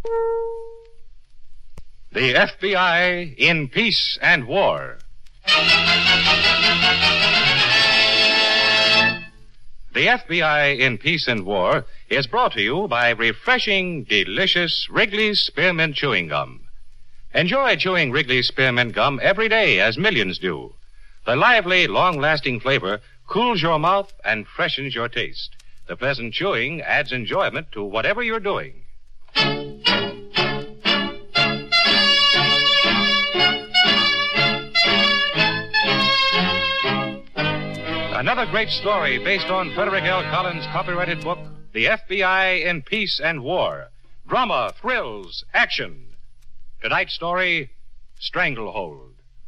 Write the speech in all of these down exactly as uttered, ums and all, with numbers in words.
The F B I in Peace and War. The F B I in Peace and War is brought to you by refreshing, delicious Wrigley's Spearmint Chewing Gum. Enjoy chewing Wrigley's Spearmint Gum every day, as millions do. The lively, long-lasting flavor cools your mouth and freshens your taste. The pleasant chewing adds enjoyment to whatever you're doing. Another great story based on Frederick L. Collins' copyrighted book, The F B I in Peace and War. Drama, thrills, action. Tonight's story, Stranglehold.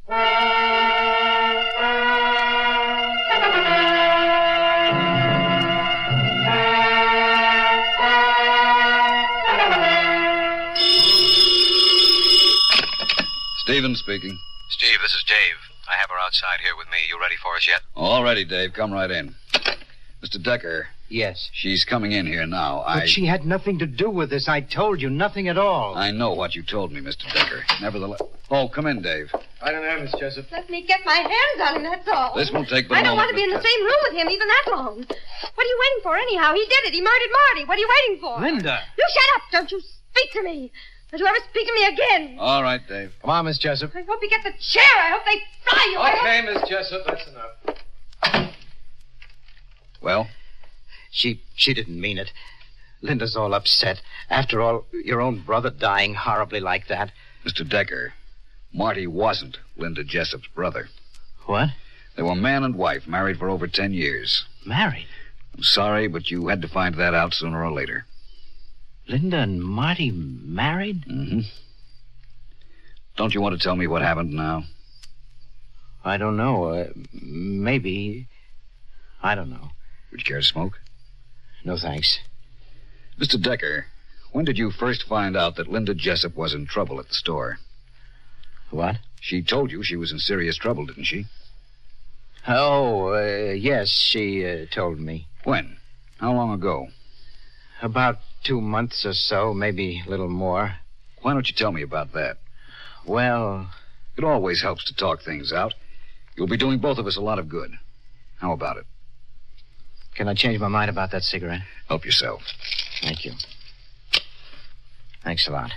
Stephen speaking. Steve, this is Dave. I have her outside here with me. You ready for us yet? All ready, Dave. Come right in. Mister Decker. Yes. She's coming in here now. But I... she had nothing to do with this. I told you, nothing at all. I know what you told me, Mister Decker. Nevertheless... Oh, come in, Dave. I don't know, Miss Jessup. Let me get my hands on him, that's all. This won't take but a I don't moment, want to be in Miss the same room with him even that long. What are you waiting for, anyhow? He did it. He murdered Marty. What are you waiting for? Linda. You shut up. Don't you speak to me. Don't you ever speak to me again. All right, Dave. Come on, Miss Jessup. I hope you get the chair. I hope they fry you. I hope- Okay, Miss Jessup, that's enough. Well? She she didn't mean it. Linda's all upset. After all, your own brother dying horribly like that. Mister Decker, Marty wasn't Linda Jessup's brother. What? They were man and wife, married for over ten years. Married? I'm sorry, but you had to find that out sooner or later. Linda and Marty married? Mm-hmm. Don't you want to tell me what happened now? I don't know. Uh, maybe. I don't know. Would you care to smoke? No, thanks. Mister Decker, when did you first find out that Linda Jessup was in trouble at the store? What? She told you she was in serious trouble, didn't she? Oh, uh, yes, she uh, told me. When? How long ago? About two months or so, maybe a little more. Why don't you tell me about that? Well... It always helps to talk things out. You'll be doing both of us a lot of good. How about it? Can I change my mind about that cigarette? Help yourself. Thank you. Thanks a lot.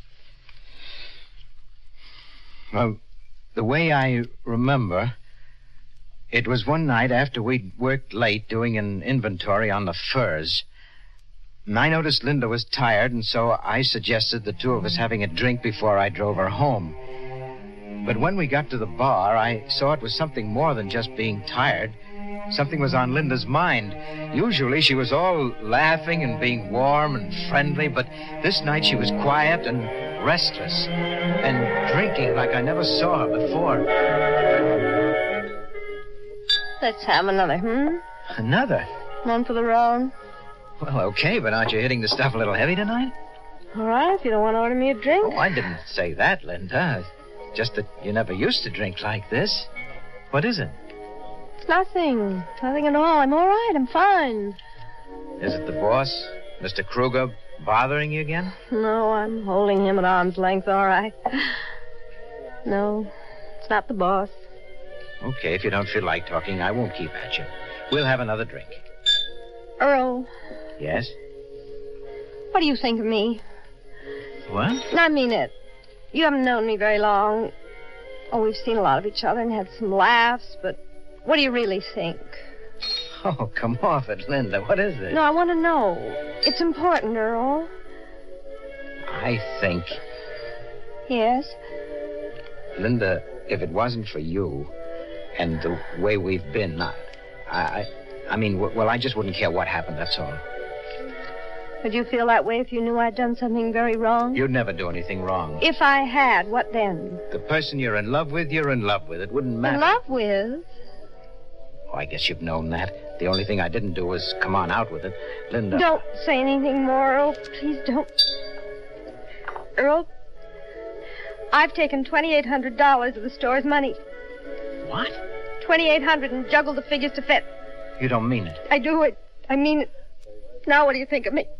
Well, the way I remember, it was one night after we'd worked late doing an inventory on the furs. And I noticed Linda was tired, and so I suggested the two of us having a drink before I drove her home. But when we got to the bar, I saw it was something more than just being tired. Something was on Linda's mind. Usually she was all laughing and being warm and friendly, but this night she was quiet and restless and drinking like I never saw her before. Let's have another, hmm? Another? One for the road. Well, okay, but aren't you hitting the stuff a little heavy tonight? All right, if you don't want to order me a drink. Oh, I didn't say that, Linda. Just that you never used to drink like this. What is it? It's nothing. Nothing at all. I'm all right. I'm fine. Is it the boss, Mister Kruger, bothering you again? No, I'm holding him at arm's length, all right. No, it's not the boss. Okay, if you don't feel like talking, I won't keep at you. We'll have another drink. Earl. Yes? What do you think of me? What? I mean it. You haven't known me very long. Oh, we've seen a lot of each other and had some laughs, but what do you really think? Oh, come off it, Linda. What is it? No, I want to know. It's important, Earl. I think, Yes? Linda, if it wasn't for you and the way we've been, I, I, I mean, well, I just wouldn't care what happened, that's all. Would you feel that way if you knew I'd done something very wrong? You'd never do anything wrong. If I had, what then? The person you're in love with, you're in love with. It wouldn't matter. In love with? Oh, I guess you've known that. The only thing I didn't do was come on out with it. Linda. Don't say anything more, Earl. Please don't. Earl, I've taken twenty-eight hundred dollars of the store's money. What? twenty-eight hundred dollars and juggled the figures to fit. You don't mean it. I do it. I mean it. Now what do you think of me?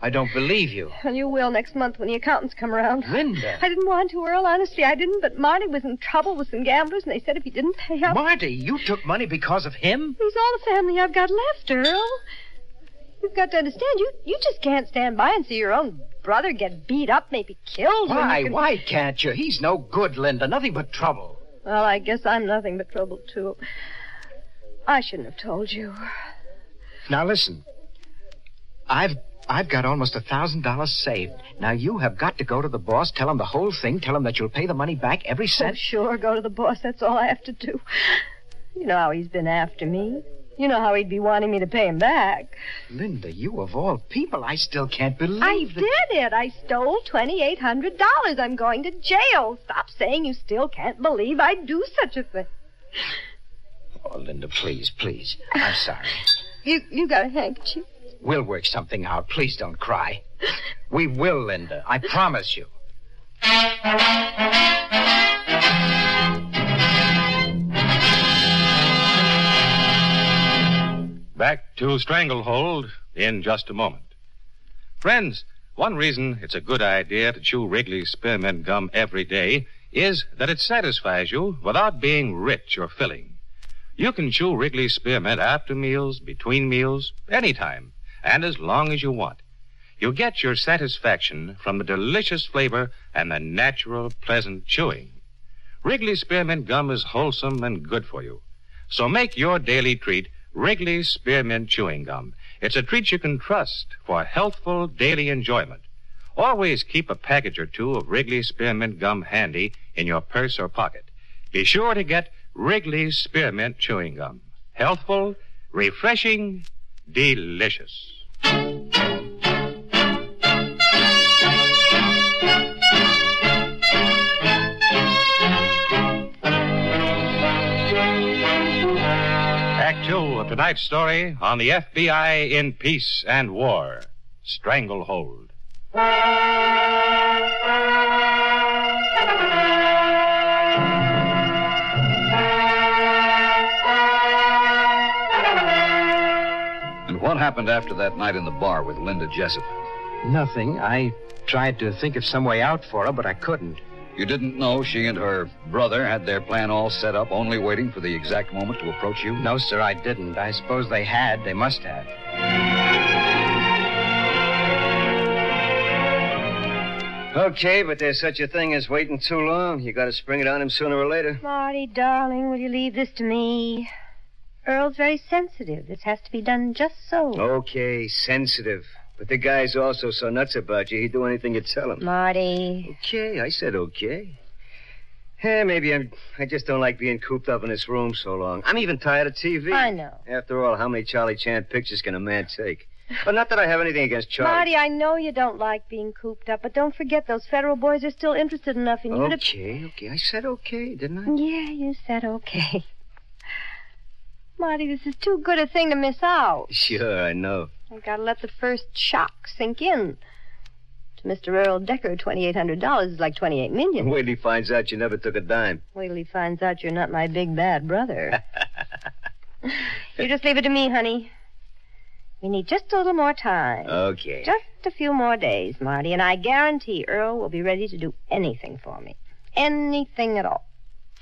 I don't believe you. Well, you will next month when the accountants come around. Linda. I didn't want to, Earl. Honestly, I didn't. But Marty was in trouble with some gamblers, and they said if he didn't pay up... Marty, you took money because of him? He's all the family I've got left, Earl. You've got to understand, you, you just can't stand by and see your own brother get beat up, maybe killed. when Why? you can... Why can't you? He's no good, Linda. Nothing but trouble. Well, I guess I'm nothing but trouble, too. I shouldn't have told you. Now, listen. I've I've got almost a thousand dollars saved. Now, you have got to go to the boss, tell him the whole thing, tell him that you'll pay the money back, every Oh, cent. sure, go to the boss. That's all I have to do. You know how he's been after me. You know how he'd be wanting me to pay him back. Linda, you of all people, I still can't believe I that... did it. I stole twenty-eight hundred dollars. I'm going to jail. Stop saying you still can't believe I'd do such a thing. Oh, Linda, please, please. I'm sorry. You you got a handkerchief? We'll work something out. Please don't cry. We will, Linda. I promise you. Back to Stranglehold in just a moment. Friends, one reason it's a good idea to chew Wrigley's Spearmint Gum every day is that it satisfies you without being rich or filling. You can chew Wrigley's Spearmint after meals, between meals, anytime, and as long as you want. You get your satisfaction from the delicious flavor and the natural, pleasant chewing. Wrigley's Spearmint Gum is wholesome and good for you. So make your daily treat Wrigley's Spearmint Chewing Gum. It's a treat you can trust for healthful daily enjoyment. Always keep a package or two of Wrigley's Spearmint Gum handy in your purse or pocket. Be sure to get Wrigley's Spearmint Chewing Gum. Healthful, refreshing, delicious. Act two of tonight's story on the F B I in Peace and War, Stranglehold. And what happened after that night in the bar with Linda Jessup? Nothing. I tried to think of some way out for her, but I couldn't. You didn't know she and her brother had their plan all set up, only waiting for the exact moment to approach you? No, sir, I didn't. I suppose they had. They must have. Okay, but there's such a thing as waiting too long. You got to spring it on him sooner or later. Marty, darling, will you leave this to me? Earl's very sensitive. This has to be done just so. Okay, sensitive. But the guy's also so nuts about you, he'd do anything you tell him. Marty. Okay, I said okay. Eh, maybe I'm, I just don't like being cooped up in this room so long. I'm even tired of T V. I know. After all, how many Charlie Chan pictures can a man take? But not that I have anything against Charlie. Marty, I know you don't like being cooped up, but don't forget those federal boys are still interested enough in you to... Okay, okay. I said okay, didn't I? Yeah, you said okay. Marty, this is too good a thing to miss out. Sure, I know. I gotta let the first shock sink in. To Mister Earl Decker, twenty-eight hundred dollars is like twenty-eight million. Wait till he finds out you never took a dime. Wait till he finds out you're not my big bad brother. You just leave it to me, honey. We need just a little more time. Okay. Just a few more days, Marty, and I guarantee Earl will be ready to do anything for me. Anything at all.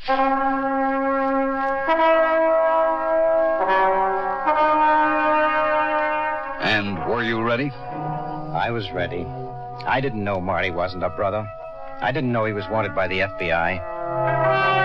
And were you ready? I was ready. I didn't know Marty wasn't a brother. I didn't know he was wanted by the F B I.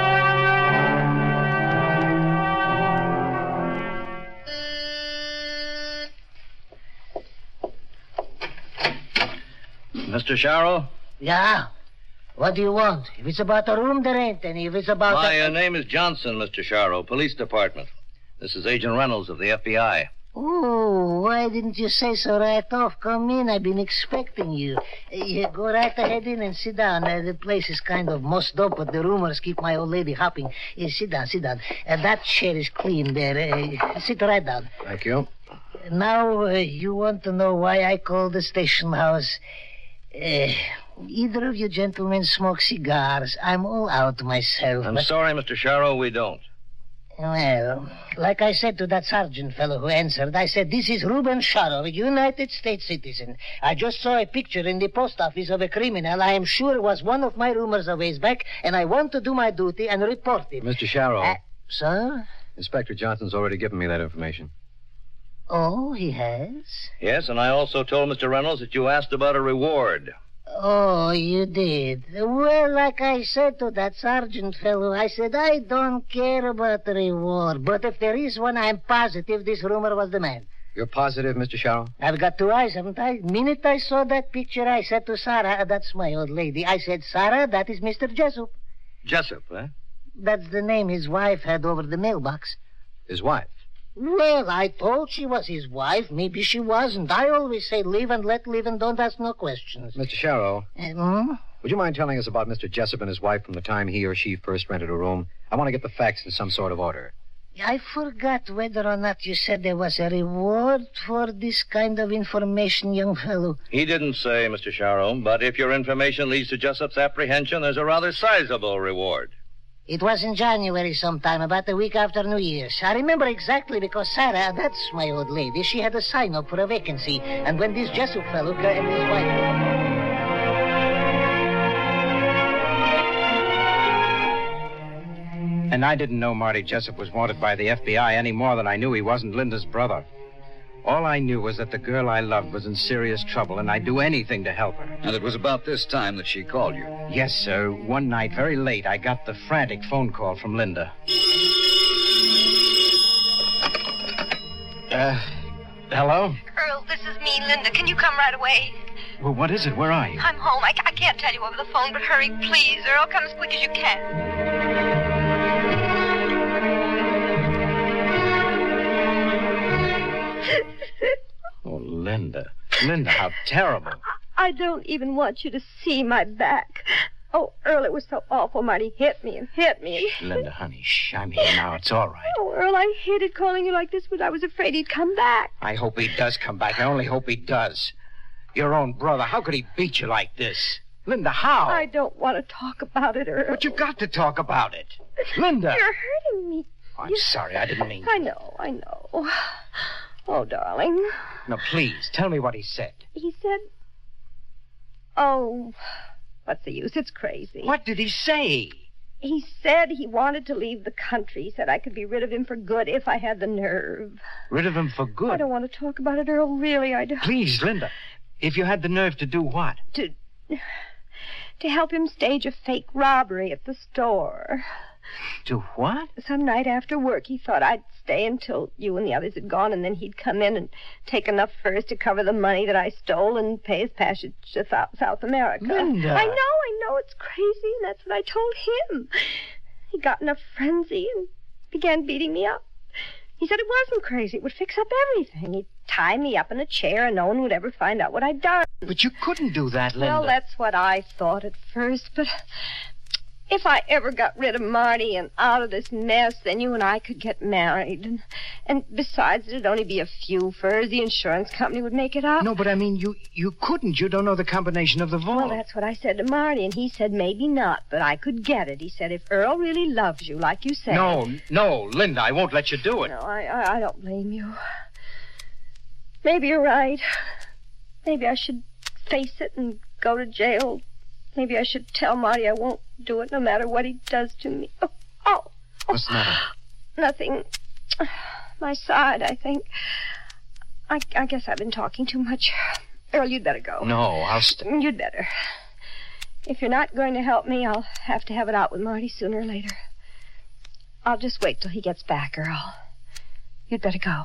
Mister Sharrow? Yeah? What do you want? If it's about a room, there ain't any. If it's about My a... uh, name is Johnson, Mister Sharrow, Police Department. This is Agent Reynolds of the F B I. Oh, why didn't you say so right off? Come in. I've been expecting you. Uh, you go right ahead in and sit down. Uh, the place is kind of mussed up, but the rumors keep my old lady hopping. Uh, sit down, sit down. Uh, that chair is clean there. Uh, sit right down. Thank you. Now, uh, you want to know why I call the station house? Uh, either of you gentlemen smoke cigars. I'm all out myself. I'm but... sorry, Mister Sharrow, we don't. Well, like I said to that sergeant fellow who answered, I said, this is Reuben Sharrow, a United States citizen. I just saw a picture in the post office of a criminal I am sure was one of my roomers a ways back, and I want to do my duty and report him. Mister Sharrow. Uh, sir? Inspector Johnson's already given me that information. Oh, he has? Yes, and I also told Mister Reynolds that you asked about a reward. Oh, you did. Well, like I said to that sergeant fellow, I said, I don't care about the reward, but if there is one, I'm positive this rumor was the man. You're positive, Mister Sharrow? I've got two eyes, haven't I? Minute I saw that picture, I said to Sarah, that's my old lady, I said, Sarah, that is Mister Jessup. Jessup, eh? That's the name his wife had over the mailbox. His wife? Well, I thought she was his wife. Maybe she wasn't. I always say live and let live and don't ask no questions. Mister Sharrow, Uh, hmm? would you mind telling us about Mister Jessup and his wife from the time he or she first rented a room? I want to get the facts in some sort of order. I forgot whether or not you said there was a reward for this kind of information, young fellow. He didn't say, Mister Sharrow, but if your information leads to Jessup's apprehension, there's a rather sizable reward. It was in January sometime, about a week after New Year's. I remember exactly because Sarah, that's my old lady, she had a sign up for a vacancy. And when this Jessup fellow and his wife... And I didn't know Marty Jessup was wanted by the F B I any more than I knew he wasn't Linda's brother. All I knew was that the girl I loved was in serious trouble, and I'd do anything to help her. And it was about this time that she called you. Yes, sir. One night, very late, I got the frantic phone call from Linda. Uh, hello? Earl, this is me, Linda. Can you come right away? Well, what is it? Where are you? I'm home. I, I can't tell you over the phone, but hurry, please. Earl, come as quick as you can. Oh, Linda. Linda, how terrible. I don't even want you to see my back. Oh, Earl, it was so awful. Marty hit me and hit me. Linda, honey, shh, I'm here now. It's all right. Oh, Earl, I hated calling you like this, but I was afraid he'd come back. I hope he does come back. I only hope he does. Your own brother. How could he beat you like this? Linda, how? I don't want to talk about it, Earl. But you've got to talk about it. Linda. You're hurting me. I'm You- sorry. I didn't mean to. I know, I know. Oh, darling. No, please, tell me what he said. He said... Oh, what's the use? It's crazy. What did he say? He said he wanted to leave the country. He said I could be rid of him for good if I had the nerve. Rid of him for good? I don't want to talk about it, Earl. Really, I don't. Please, Linda. If you had the nerve to do what? To... To help him stage a fake robbery at the store. To what? Some night after work, he thought I'd stay until you and the others had gone, and then he'd come in and take enough furs to cover the money that I stole and pay his passage to South, South America. Linda. I know, I know, it's crazy, and that's what I told him. He got in a frenzy and began beating me up. He said it wasn't crazy. It would fix up everything. He'd tie me up in a chair, and no one would ever find out what I'd done. But you couldn't do that, Linda. Well, that's what I thought at first, but... If I ever got rid of Marty and out of this mess, then you and I could get married. And, and besides, it'd only be a few furs. The insurance company would make it up. No, but I mean, you, you couldn't. You don't know the combination of the vault. Well, that's what I said to Marty, and he said maybe not, but I could get it. He said if Earl really loves you, like you said... No, no, Linda, I won't let you do it. No, I, I, I don't blame you. Maybe you're right. Maybe I should face it and go to jail. Maybe I should tell Marty I won't do it no matter what he does to me. Oh, oh. What's the matter? Nothing. My side, I think. I, I guess I've been talking too much. Earl, you'd better go. No, I'll stay. You'd better. If you're not going to help me, I'll have to have it out with Marty sooner or later. I'll just wait till he gets back, Earl. You'd better go.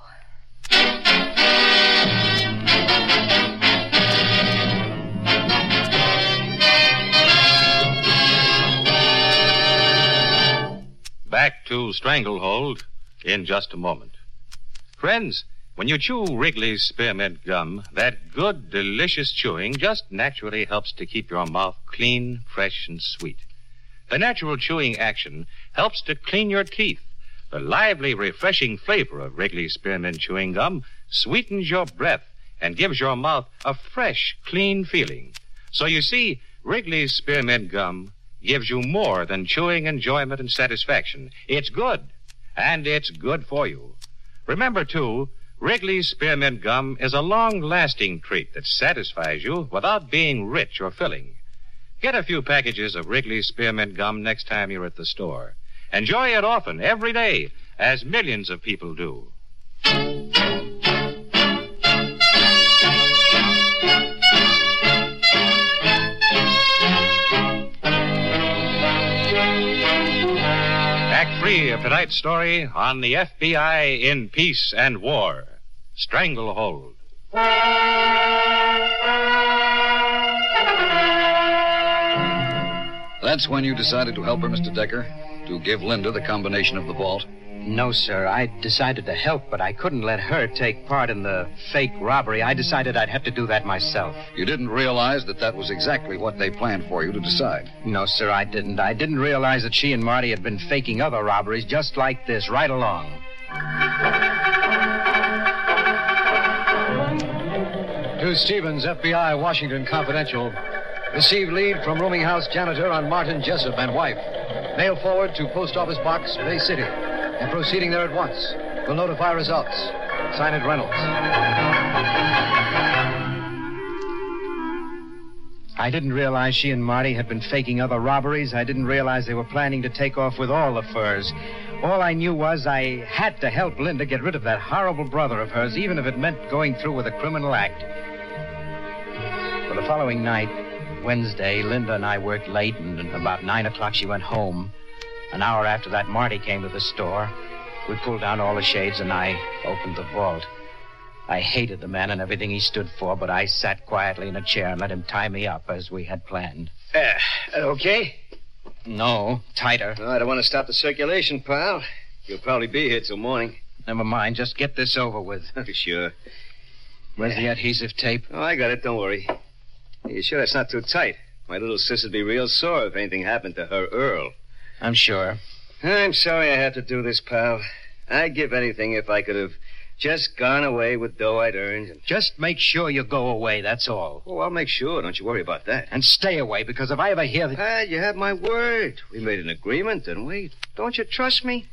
Back to Stranglehold in just a moment. Friends, when you chew Wrigley's Spearmint Gum, that good, delicious chewing just naturally helps to keep your mouth clean, fresh, and sweet. The natural chewing action helps to clean your teeth. The lively, refreshing flavor of Wrigley's Spearmint Chewing Gum sweetens your breath and gives your mouth a fresh, clean feeling. So you see, Wrigley's Spearmint Gum gives you more than chewing enjoyment and satisfaction. It's good. and it's good for you. Remember, too, Wrigley's Spearmint Gum is a long-lasting treat that satisfies you without being rich or filling. Get a few packages of Wrigley's Spearmint Gum next time you're at the store. Enjoy it often, every day, as millions of people do. Act three of tonight's story on the F B I in Peace and War. Stranglehold. That's when you decided to help her, Mister Decker? To give Linda the combination of the vault? No, sir. I decided to help, but I couldn't let her take part in the fake robbery. I decided I'd have to do that myself. You didn't realize that that was exactly what they planned for you to decide? No, sir, I didn't. I didn't realize that she and Marty had been faking other robberies just like this, right along. To Stevens, F B I, Washington Confidential. Received lead from rooming house janitor on Martin Jessup and wife. Mail forward to Post Office Box, Bay City. And proceeding there at once. Will notify results. Sign it, Reynolds. I didn't realize she and Marty had been faking other robberies. I didn't realize they were planning to take off with all the furs. All I knew was I had to help Linda get rid of that horrible brother of hers, even if it meant going through with a criminal act. For the following night, Wednesday, Linda and I worked late, and about nine o'clock she went home. An hour after that, Marty came to the store. We pulled down all the shades, and I opened the vault. I hated the man and everything he stood for, but I sat quietly in a chair and let him tie me up as we had planned. Uh, okay? No, tighter. Oh, I don't want to stop the circulation, pal. You'll probably be here till morning. Never mind, just get this over with. Sure. Where's the adhesive tape? Oh, I got it, don't worry. You sure that's not too tight? My little sis would be real sore if anything happened to her Earl. I'm sure. I'm sorry I had to do this, pal. I'd give anything if I could have just gone away with dough I'd earned. And... Just make sure you go away, that's all. Oh, I'll make sure. Don't you worry about that. And stay away, because if I ever hear that... Ah, you have my word. We made an agreement, didn't we? Don't you trust me?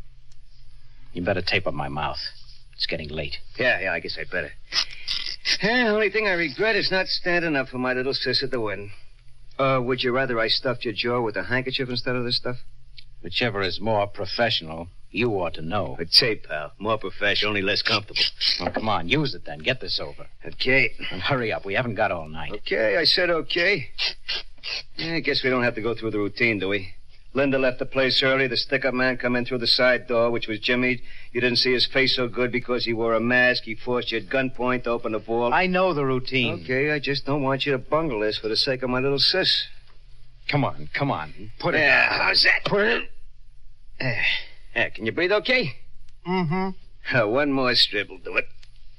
You better tape up my mouth. It's getting late. Yeah, yeah, I guess I'd better. The only thing I regret is not standing up for my little sis at the wedding. Uh, would you rather I stuffed your jaw with a handkerchief instead of this stuff? Whichever is more professional, you ought to know. I'd say, pal, more professional, only less comfortable. Well, come on, use it then. Get this over. Okay. And hurry up. We haven't got all night. Okay, I said okay. Yeah, I guess we don't have to go through the routine, do we? Linda left the place early. The stick-up man come in through the side door, which was Jimmy. You didn't see his face so good because he wore a mask. He forced you at gunpoint to open the vault. I know the routine. Okay, I just don't want you to bungle this for the sake of my little sis. Come on, come on. Put it Yeah, down. how's that? Put it... Uh, uh, can you breathe okay? Mm-hmm. Uh, one more strip will do it.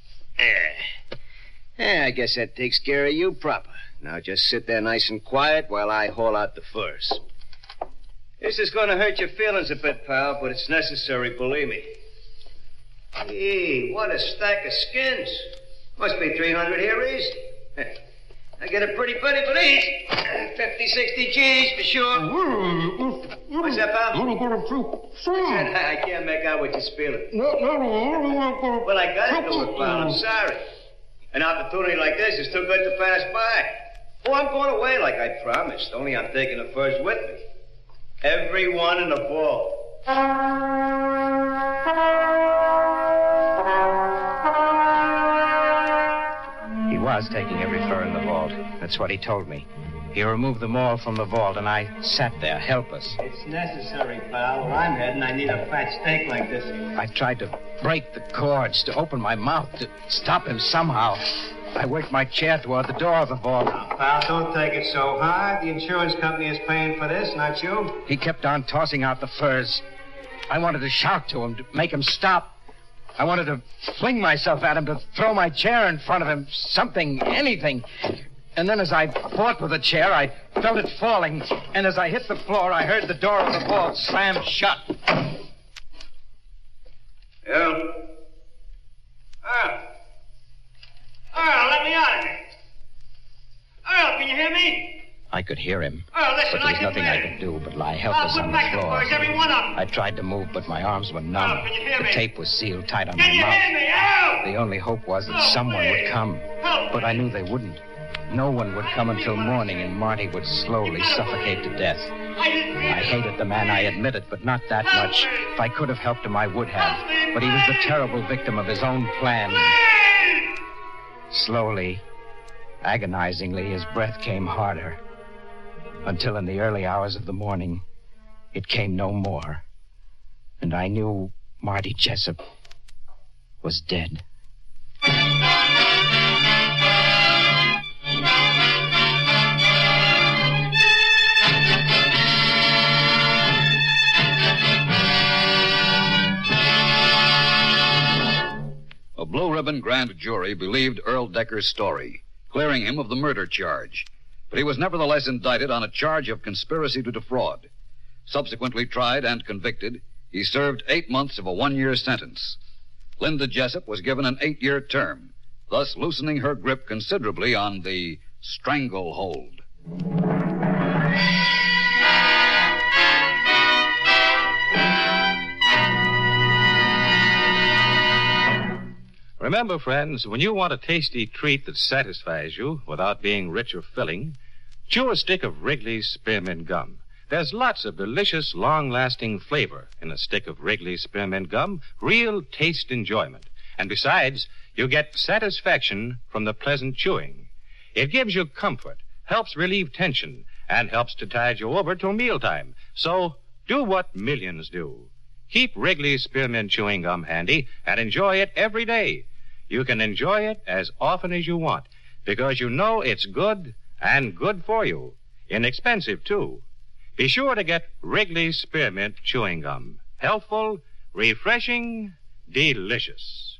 Uh, yeah, I guess that takes care of you proper. Now just sit there nice and quiet while I haul out the furs. This is going to hurt your feelings a bit, pal, but it's necessary, believe me. Gee, what a stack of skins. Must be three hundred here, easy. I get a pretty penny for these. fifty, sixty G's for sure. What's that, pal? I said, I can't make out what you're spilling. Well, I gotta do it, pal. I'm sorry. An opportunity like this is too good to pass by. Oh, I'm going away like I promised, only I'm taking the furs with me. Every one in the vault. He was taking every fur in the vault. That's what he told me. He removed them all from the vault, and I sat there, helpless. It's necessary, pal. Where I'm heading, I need a fat steak like this. I tried to break the cords, to open my mouth, to stop him somehow. I worked my chair toward the door of the vault. Now, pal, don't take it so hard. The insurance company is paying for this, not you. He kept on tossing out the furs. I wanted to shout to him, to make him stop. I wanted to fling myself at him, to throw my chair in front of him, something, anything. And then as I fought with the chair, I felt it falling. And as I hit the floor, I heard the door of the vault slam shut. Earl? Earl? Earl, let me out of here. Earl, can you hear me? I could hear him. Oh, listen, but there I was can nothing I manage. could do but lie I'll helpless put on the back the floor. furs, every one of them. I tried to move, but my arms were numb. Oh, can you hear the me? tape was sealed tight on Can my you mouth. hear me? Help! The only hope was that Oh, someone please. would come. Help But me. I knew they wouldn't. No one would come until morning, and Marty would slowly suffocate to death. I didn't mean I it. hated the man, I admit it, but not that Help much. me. If I could have helped him, I would have. Help me, But he was the please. terrible victim of his own plan. Please! Slowly, agonizingly, his breath came harder. Until in the early hours of the morning, it came no more. And I knew Marty Jessup was dead. A blue ribbon grand jury believed Earl Decker's story, clearing him of the murder charge. But he was nevertheless indicted on a charge of conspiracy to defraud. Subsequently tried and convicted, he served eight months of a one-year sentence. Linda Jessup was given an eight-year term, thus loosening her grip considerably on the stranglehold. Remember, friends, when you want a tasty treat that satisfies you without being rich or filling, chew a stick of Wrigley's Spearmint Gum. There's lots of delicious, long-lasting flavor in a stick of Wrigley's Spearmint Gum, real taste enjoyment. And besides, you get satisfaction from the pleasant chewing. It gives you comfort, helps relieve tension, and helps to tide you over till mealtime. So, do what millions do. Keep Wrigley's Spearmint Chewing Gum handy and enjoy it every day. You can enjoy it as often as you want because you know it's good and good for you. Inexpensive, too. Be sure to get Wrigley's Spearmint Chewing Gum. Healthful, refreshing, delicious.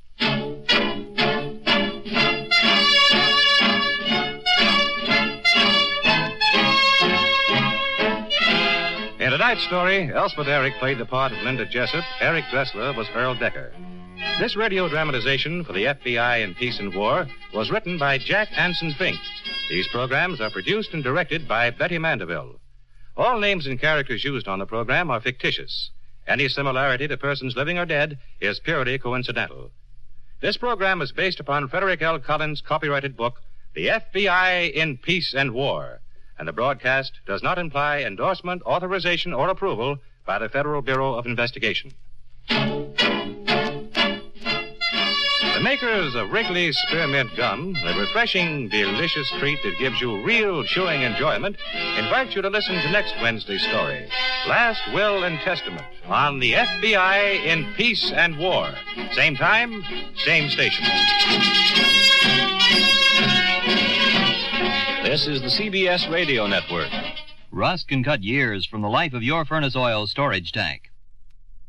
In tonight's story, Elspeth Eric played the part of Linda Jessup. Eric Dressler was Earl Decker. This radio dramatization for the F B I in Peace and War was written by Jack Anson Fink. These programs are produced and directed by Betty Mandeville. All names and characters used on the program are fictitious. Any similarity to persons living or dead is purely coincidental. This program is based upon Frederick L. Collins' copyrighted book, The F B I in Peace and War, and the broadcast does not imply endorsement, authorization, or approval by the Federal Bureau of Investigation. The makers of Wrigley's Spearmint Gum, the refreshing, delicious treat that gives you real chewing enjoyment, invite you to listen to next Wednesday's story, Last Will and Testament, on the F B I in Peace and War. Same time, same station. This is the C B S Radio Network. Rust can cut years from the life of your furnace oil storage tank.